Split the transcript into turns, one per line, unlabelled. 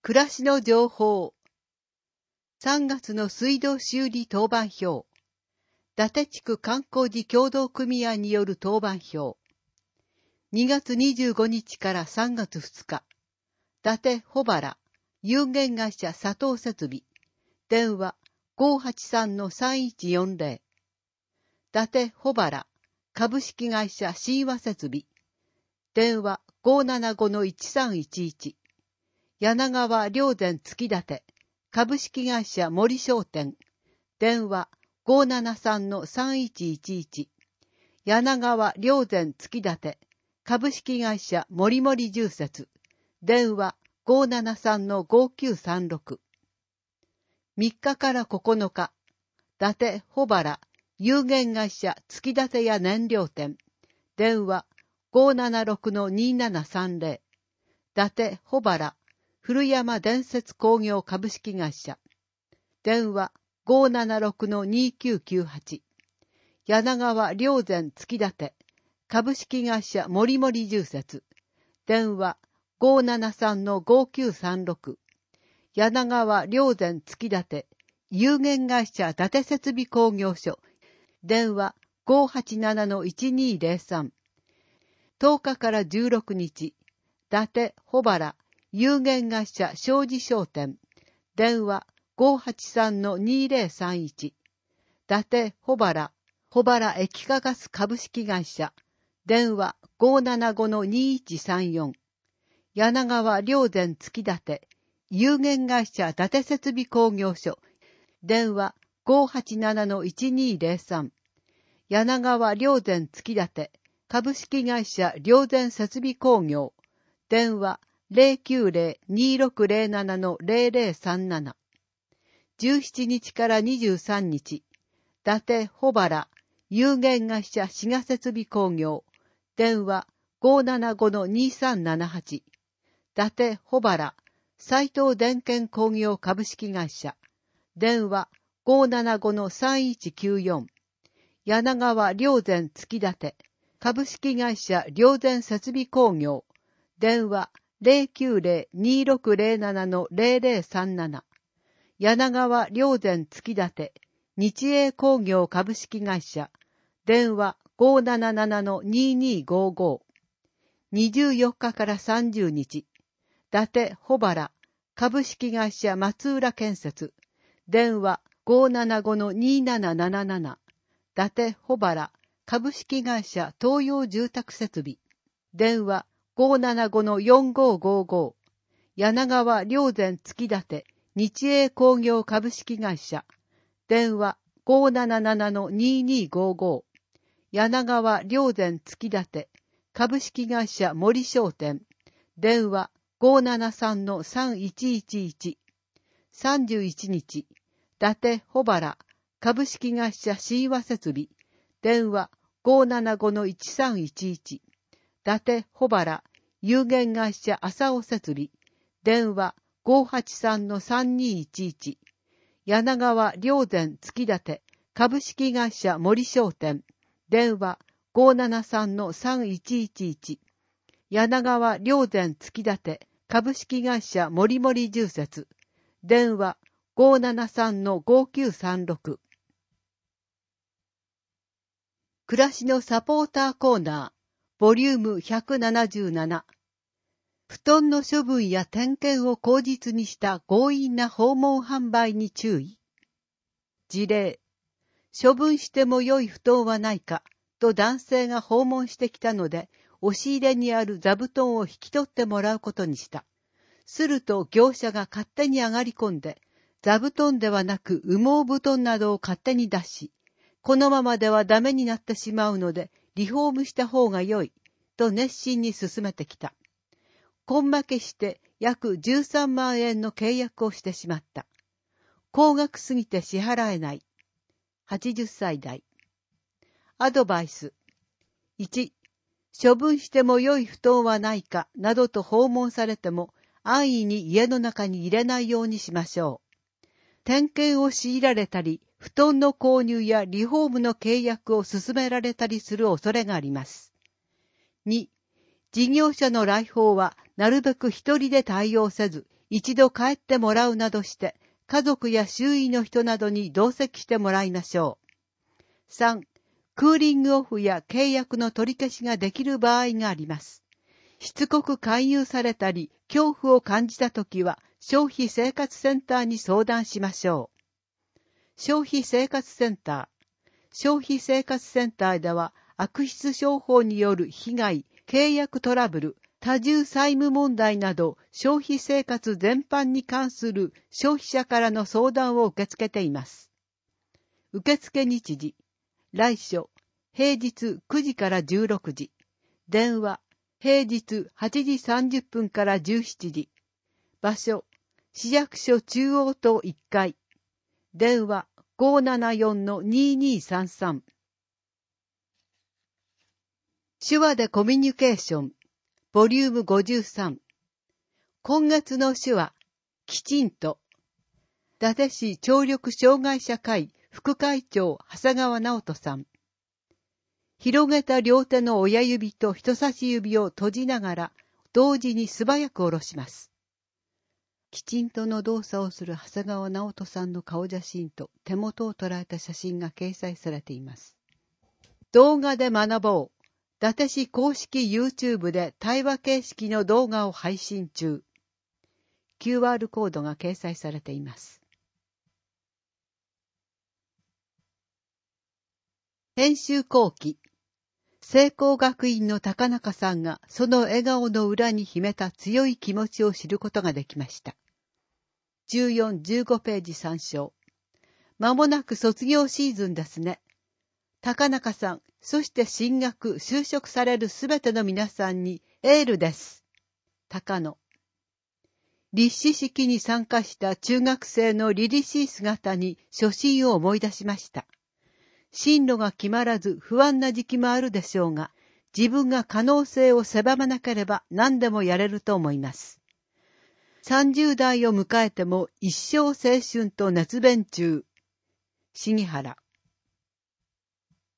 暮らしの情報。3月の水道修理当番表。伊達地区観光事協同組合による当番表。2月25日から3月2日。伊達保原、有限会社佐藤設備。電話 583-3140。伊達保原、株式会社神話設備。電話 575-1311。柳川良善月立、株式会社森商店、電話 573-3111。柳川良善月立、株式会社森森住設、電話 573-5936。3日から9日、伊達保原、有限会社月立屋燃料店、電話 576-2730。伊達保原、古山伝説工業株式会社。電話 576-2998。柳川良善月立。株式会社森森住設。電話 573-5936。柳川良善月立。有限会社伊達設備工業所。電話 587-1203。10日から16日。伊達保原。有限会社庄司商店、電話 583-2031。伊達保原、保原液化ガス株式会社、電話 575-2134。柳川良善月立、有限会社伊達設備工業所、電話 587-1203。柳川良善月立、株式会社良善設備工業、電話090-2607-0037。17日から23日、伊達保原、有限会社滋賀設備工業、電話 575-2378。伊達保原、斉藤電検工業株式会社、電話 575-3194。柳川良善月立、株式会社良善設備工業、電話090-2607-0037。柳川良善月立、日英工業株式会社、電話 577-2255。24日から30日、伊達保原、株式会社松浦建設、電話 575-2777。伊達保原、株式会社東洋住宅設備、電話575-4555。柳川良善月立、日英工業株式会社、電話 577-2255。柳川良善月立、株式会社森商店、電話 573-3111。31日、伊達保原、株式会社神話設備、電話 575-1311。伊達保原、有限会社浅尾設備、電話 583-3211。柳川良善月立、株式会社森商店、電話 573-3111。柳川良善月立、株式会社森森住設、電話 573-5936。暮らしのサポーターコーナー、ボリューム177。布団の処分や点検を口実にした強引な訪問販売に注意。事例、処分しても良い布団はないかと男性が訪問してきたので、押し入れにある座布団を引き取ってもらうことにした。すると業者が勝手に上がり込んで、座布団ではなく羽毛布団などを勝手に出し、このままではダメになってしまうので、リフォームした方が良い、と熱心に勧めてきた。根負けして約13万円の契約をしてしまった。高額すぎて支払えない。80歳代。アドバイス。1、処分しても良い布団はないかなどと訪問されても安易に家の中に入れないようにしましょう。点検を強いられたり、布団の購入やリフォームの契約を勧められたりする恐れがあります。2、事業者の来訪はなるべく一人で対応せず、 一度帰ってもらうなどして、家族や周囲の人などに同席してもらいましょう。3、クーリングオフや契約の取り消しができる場合があります。しつこく勧誘されたり、恐怖を感じたときは、消費生活センターに相談しましょう。消費生活センター。消費生活センターでは、悪質商法による被害、契約トラブル、多重債務問題など、消費生活全般に関する消費者からの相談を受け付けています。受付日時、来所、平日9時から16時。電話、平日8時30分から17時。場所、市役所中央棟1階。電話 574-2233。手話でコミュニケーション。ボリューム53。今月の手話、きちんと。伊達市聴力障害者会副会長長谷川直人さん。広げた両手の親指と人差し指を閉じながら、同時に素早く下ろします。きちんとの動作をする長谷川直人さんの顔写真と手元を捉えた写真が掲載されています。動画で学ぼう。伊達市公式 YouTube で対話形式の動画を配信中。QR コードが掲載されています。編集後期。聖光学院の高中さんがその笑顔の裏に秘めた強い気持ちを知ることができました。14、15ページ参照。まもなく卒業シーズンですね。高中さん、そして進学、就職されるすべての皆さんにエールです。高野。立志式に参加した中学生の凛々しい姿に初心を思い出しました。進路が決まらず不安な時期もあるでしょうが、自分が可能性を狭まなければ何でもやれると思います。30代を迎えても一生青春と熱弁中。重原。